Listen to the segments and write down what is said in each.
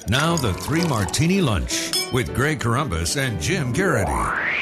Now the Three Martini Lunch with Greg Corombos and Jim Garrity.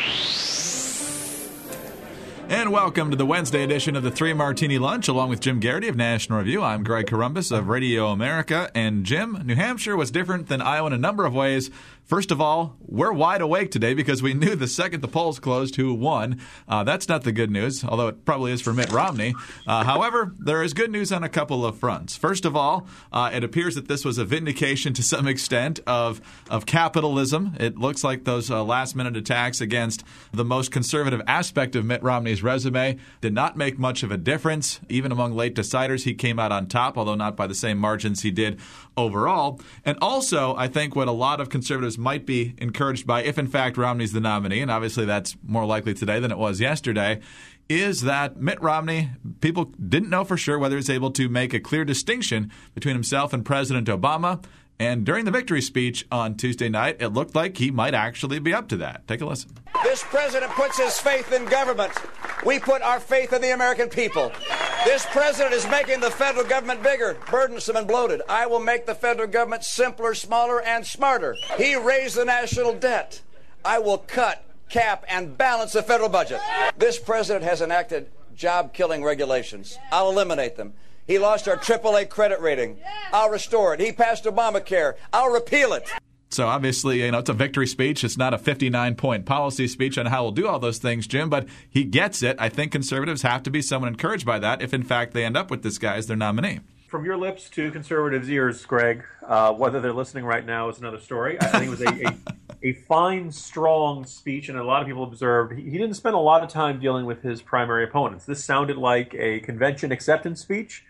And welcome to the Wednesday edition of the Three Martini Lunch, along with Jim Garrity of National Review. I'm Greg Corombos of Radio America. And Jim, New Hampshire was different than Iowa in a number of ways. First of all, we're wide awake today because we knew the second the polls closed who won. That's not the good news, although it probably is for Mitt Romney. However, there is good news on a couple of fronts. First of all, it appears that this was a vindication to some extent of capitalism. It looks like those last-minute attacks against the most conservative aspect of Mitt Romney's resume did not make much of a difference. Even among late deciders, he came out on top, although not by the same margins he did overall. And also, I think what a lot of conservatives might be encouraged by, if in fact Romney's the nominee, and obviously that's more likely today than it was yesterday, is that Mitt Romney, people didn't know for sure whether he's able to make a clear distinction between himself and President Obama. And during the victory speech on Tuesday night, it looked like he might actually be up to that. Take a listen. This president puts his faith in government. We put our faith in the American people. This president is making the federal government bigger, burdensome, and bloated. I will make the federal government simpler, smaller, and smarter. He raised the national debt. I will cut, cap, and balance the federal budget. This president has enacted job-killing regulations. I'll eliminate them. He lost our AAA credit rating. I'll restore it. He passed Obamacare. I'll repeal it. So obviously, it's a victory speech. It's not a 59-point policy speech on how we'll do all those things, Jim, but he gets it. I think conservatives have to be somewhat encouraged by that if, in fact, they end up with this guy as their nominee. From your lips to conservatives' ears, Greg, whether they're listening right now is another story. I think it was a fine, strong speech, and a lot of people observed he didn't spend a lot of time dealing with his primary opponents. This sounded like a convention acceptance speech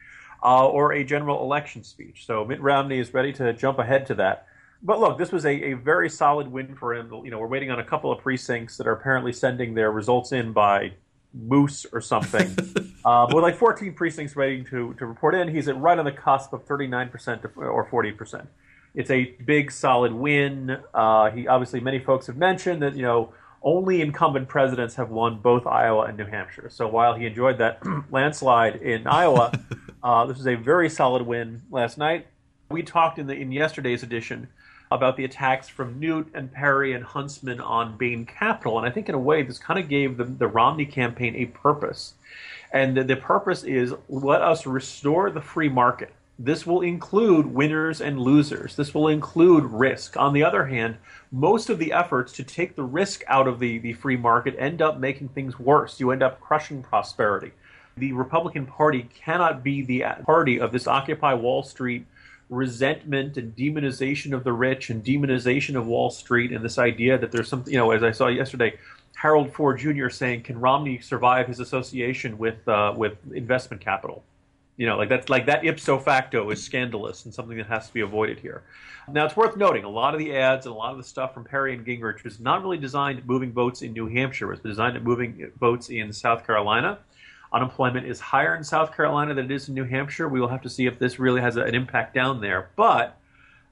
or a general election speech. So Mitt Romney is ready to jump ahead to that. But look, this was a very solid win for him. We're waiting on a couple of precincts that are apparently sending their results in by Moose or something. With like 14 precincts waiting to report in, he's right on the cusp of 39% or 40%. It's a big, solid win. He obviously, many folks have mentioned that, only incumbent presidents have won both Iowa and New Hampshire. So while he enjoyed that landslide in Iowa, this was a very solid win last night. We talked in yesterday's edition about the attacks from Newt and Perry and Huntsman on Bain Capital. And I think in a way this kind of gave the Romney campaign a purpose. And the purpose is, let us restore the free market. This will include winners and losers. This will include risk. On the other hand, most of the efforts to take the risk out of the free market end up making things worse. You end up crushing prosperity. The Republican Party cannot be the party of this Occupy Wall Street resentment and demonization of the rich and demonization of Wall Street, and this idea that there's something, as I saw yesterday, Harold Ford Jr. saying, can Romney survive his association with investment capital? That ipso facto is scandalous and something that has to be avoided here. Now, it's worth noting, a lot of the ads and a lot of the stuff from Perry and Gingrich was not really designed at moving votes in New Hampshire. It was designed at moving votes in South Carolina. Unemployment is higher in South Carolina than it is in New Hampshire. We will have to see if this really has an impact down there. But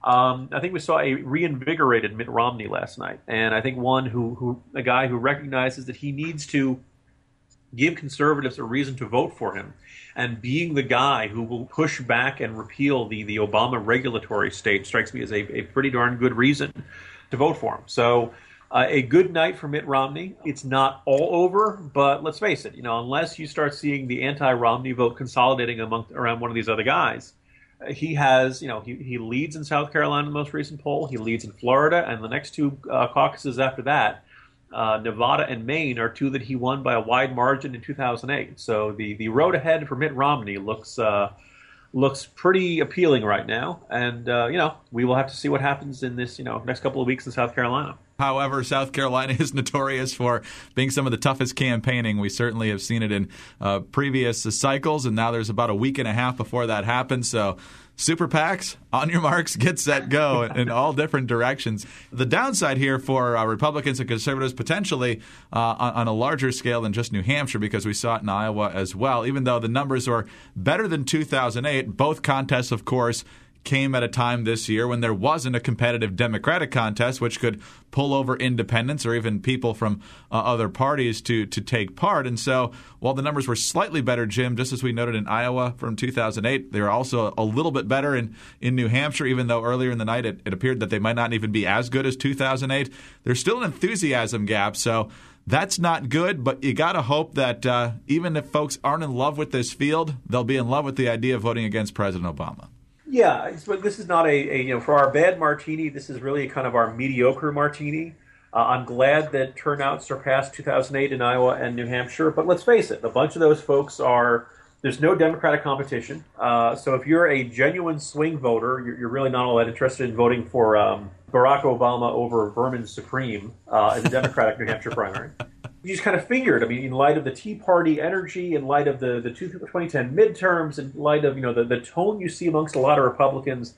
I think we saw a reinvigorated Mitt Romney last night. And I think a guy who recognizes that he needs to give conservatives a reason to vote for him. And being the guy who will push back and repeal the Obama regulatory state strikes me as a pretty darn good reason to vote for him. So a good night for Mitt Romney. It's not all over, but let's face it, unless you start seeing the anti-Romney vote consolidating around one of these other guys, he has, he leads in South Carolina in the most recent poll. He leads in Florida, and the next two caucuses after that, Nevada and Maine, are two that he won by a wide margin in 2008. So the road ahead for Mitt Romney looks pretty appealing right now. And, we will have to see what happens in this, next couple of weeks in South Carolina. However, South Carolina is notorious for being some of the toughest campaigning. We certainly have seen it in previous cycles, and now there's about a week and a half before that happens. So super PACs, on your marks, get set, go in all different directions. The downside here for Republicans and conservatives potentially on a larger scale than just New Hampshire, because we saw it in Iowa as well, even though the numbers are better than 2008, both contests, of course, came at a time this year when there wasn't a competitive Democratic contest, which could pull over independents or even people from other parties to take part. And so while the numbers were slightly better, Jim, just as we noted in Iowa from 2008, they were also a little bit better in New Hampshire, even though earlier in the night it appeared that they might not even be as good as 2008. There's still an enthusiasm gap, so that's not good, but you got to hope that even if folks aren't in love with this field, they'll be in love with the idea of voting against President Obama. Yeah, but this is not for our bad martini, this is really kind of our mediocre martini. I'm glad that turnout surpassed 2008 in Iowa and New Hampshire, but let's face it, a bunch of those folks there's no Democratic competition. So if you're a genuine swing voter, you're really not all that interested in voting for Barack Obama over Vermin Supreme in the Democratic New Hampshire primary. You just kind of figured, in light of the Tea Party energy, in light of the 2010 midterms, in light of the tone you see amongst a lot of Republicans,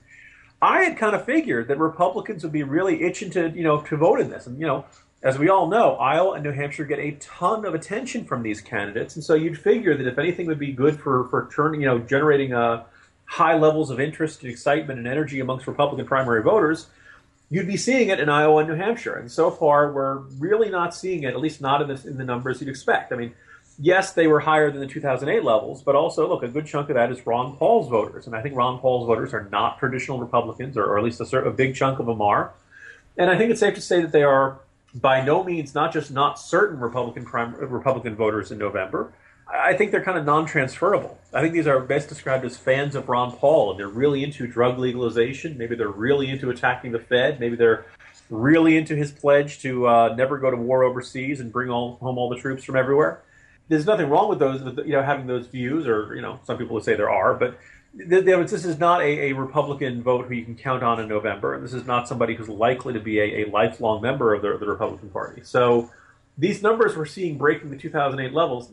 I had kind of figured that Republicans would be really itching to vote in this. And as we all know, Iowa and New Hampshire get a ton of attention from these candidates, and so you'd figure that if anything would be good for generating high levels of interest and excitement and energy amongst Republican primary voters, you'd be seeing it in Iowa and New Hampshire. And so far, we're really not seeing it, at least not in the numbers you'd expect. Yes, they were higher than the 2008 levels, but also, look, a good chunk of that is Ron Paul's voters. And I think Ron Paul's voters are not traditional Republicans, or at least a big chunk of them are. And I think it's safe to say that they are by no means not just not certain Republican voters in November. I think they're kind of non-transferable. I think these are best described as fans of Ron Paul, and they're really into drug legalization. Maybe they're really into attacking the Fed. Maybe they're really into his pledge to never go to war overseas and bring home all the troops from everywhere. There's nothing wrong with those, having those views, or some people would say there are, but this is not a Republican vote who you can count on in November, and this is not somebody who's likely to be a lifelong member of the Republican Party. So these numbers we're seeing breaking the 2008 levels,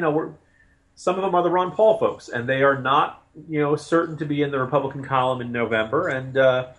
some of them are the Ron Paul folks, and they are not, certain to be in the Republican column in November. And,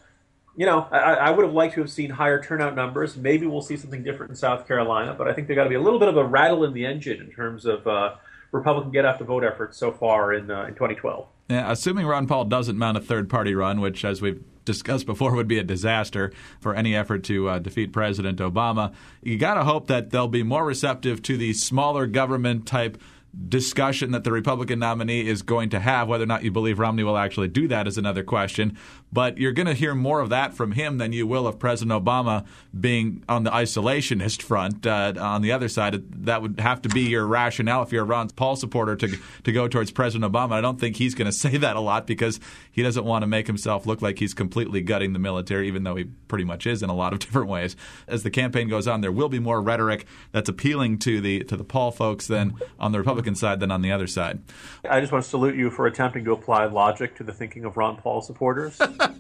I would have liked to have seen higher turnout numbers. Maybe we'll see something different in South Carolina, but I think there's got to be a little bit of a rattle in the engine in terms of Republican get-out-the-vote efforts so far in 2012. Yeah, assuming Ron Paul doesn't mount a third-party run, which, as we've discussed before, would be a disaster for any effort to defeat President Obama, you got to hope that they'll be more receptive to the smaller government-type discussion that the Republican nominee is going to have. Whether or not you believe Romney will actually do that is another question. But you're going to hear more of that from him than you will of President Obama being on the isolationist front. On the other side, that would have to be your rationale if you're a Ron Paul supporter to go towards President Obama. I don't think he's going to say that a lot because he doesn't want to make himself look like he's completely gutting the military, even though he pretty much is in a lot of different ways. As the campaign goes on, there will be more rhetoric that's appealing to the Paul folks than on the Republican side than on the other side. I just want to salute you for attempting to apply logic to the thinking of Ron Paul supporters.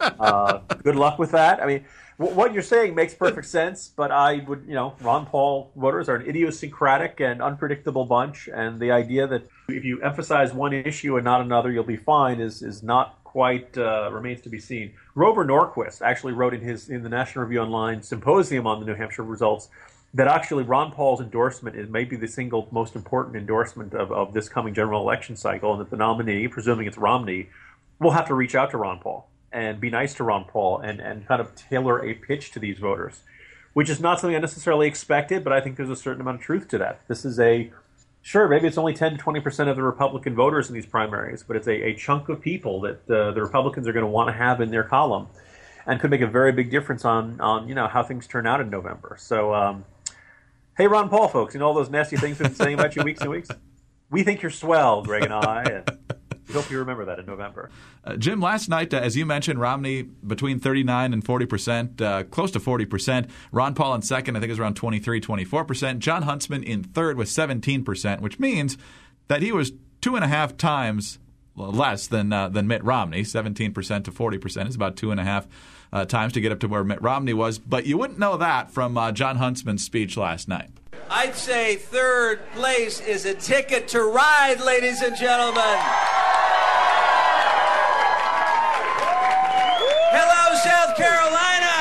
Good luck with that. What you're saying makes perfect sense, but I would, Ron Paul voters are an idiosyncratic and unpredictable bunch, and the idea that if you emphasize one issue and not another, you'll be fine is not quite remains to be seen. Grover Norquist actually wrote in the National Review Online symposium on the New Hampshire results that actually Ron Paul's endorsement is maybe the single most important endorsement of this coming general election cycle, and that the nominee, presuming it's Romney, will have to reach out to Ron Paul and be nice to Ron Paul and kind of tailor a pitch to these voters, which is not something I necessarily expected, but I think there's a certain amount of truth to that. This is sure, maybe it's only 10 to 20% of the Republican voters in these primaries, but it's a chunk of people that the Republicans are going to want to have in their column and could make a very big difference on how things turn out in November. So, hey, Ron Paul folks, all those nasty things we've been saying about you weeks and weeks? We think you're swell, Greg and I, and we hope you remember that in November. Jim, last night, as you mentioned, Romney between 39 and 40%, close to 40%. Ron Paul in second, I think, is around 23, 24%. John Huntsman in third with 17%, which means that he was 2.5 times less than Mitt Romney. 17% to 40% is about 2.5 times to get up to where Mitt Romney was. But you wouldn't know that from John Huntsman's speech last night. I'd say third place is a ticket to ride, ladies and gentlemen. Hello, South Carolina.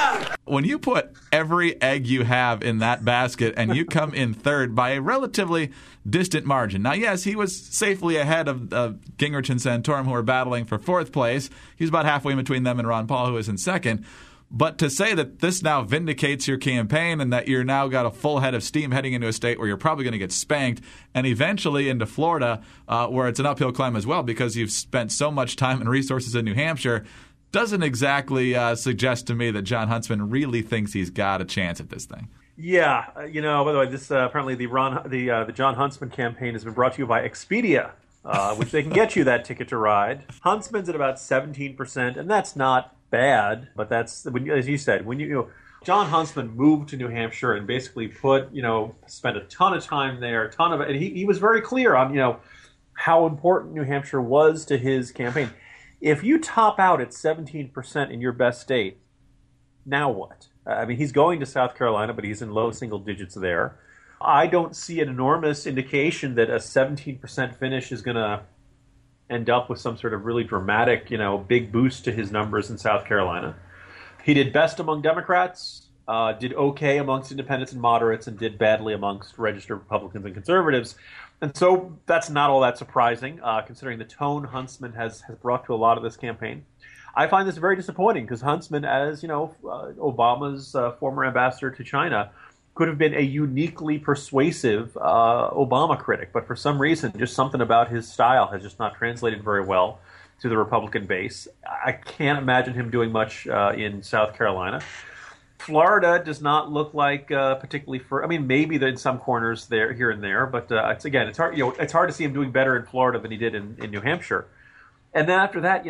when you put every egg you have in that basket and you come in third by a relatively distant margin. Now, yes, he was safely ahead of Gingrich and Santorum, who are battling for fourth place. He's about halfway between them and Ron Paul, who is in second. But to say that this now vindicates your campaign and that you're now got a full head of steam heading into a state where you're probably going to get spanked, and eventually into Florida, where it's an uphill climb as well because you've spent so much time and resources in New Hampshire, doesn't exactly suggest to me that Jon Huntsman really thinks he's got a chance at this thing. Yeah, by the way, this apparently the Jon Huntsman campaign has been brought to you by Expedia, which they can get you that ticket to ride. Huntsman's at about 17%, and that's not bad, but that's, as you said, when Jon Huntsman moved to New Hampshire and basically spent a ton of time there, and he was very clear on, how important New Hampshire was to his campaign. If you top out at 17% in your best state, now what? I mean, he's going to South Carolina, but he's in low single digits there. I don't see an enormous indication that a 17% finish is going to end up with some sort of really dramatic, big boost to his numbers in South Carolina. He did best among Democrats, did okay amongst independents and moderates, and did badly amongst registered Republicans and conservatives. And so that's not all that surprising, considering the tone Huntsman has brought to a lot of this campaign. I find this very disappointing because Huntsman, as Obama's former ambassador to China, could have been a uniquely persuasive Obama critic, but for some reason, just something about his style has just not translated very well to the Republican base. I can't imagine him doing much in South Carolina. Florida does not look like particularly maybe in some corners there, here and there, but it's hard. It's hard to see him doing better in Florida than he did in New Hampshire. And then after that,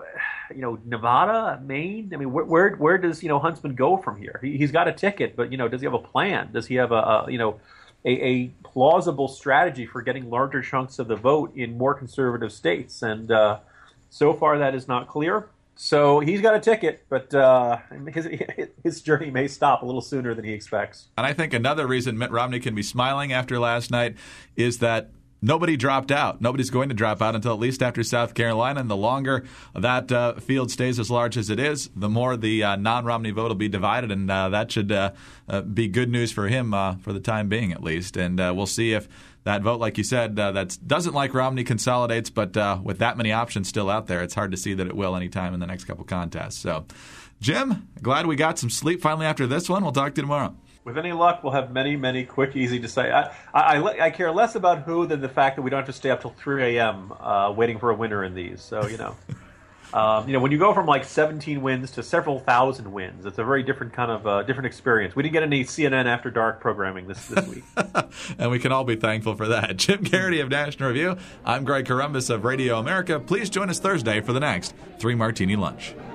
Nevada, Maine. I mean, where does Huntsman go from here? He's got a ticket, but does he have a plan? Does he have a plausible strategy for getting larger chunks of the vote in more conservative states? And so far, that is not clear. So he's got a ticket, but his journey may stop a little sooner than he expects. And I think another reason Mitt Romney can be smiling after last night is that nobody dropped out. Nobody's going to drop out until at least after South Carolina. And the longer that field stays as large as it is, the more the non-Romney vote will be divided. And that should be good news for him for the time being, at least. And we'll see if that vote, like you said, that doesn't like Romney consolidates. But with that many options still out there, it's hard to see that it will anytime in the next couple contests. So, Jim, glad we got some sleep finally after this one. We'll talk to you tomorrow. With any luck, we'll have many, many quick, easy to say. I care less about who than the fact that we don't have to stay up till 3 a.m. Waiting for a winner in these. So, when you go from like 17 wins to several thousand wins, it's a very different kind of different experience. We didn't get any CNN After Dark programming this week. And we can all be thankful for that. Jim Garrity of National Review. I'm Greg Corombos of Radio America. Please join us Thursday for the next 3 Martini Lunch.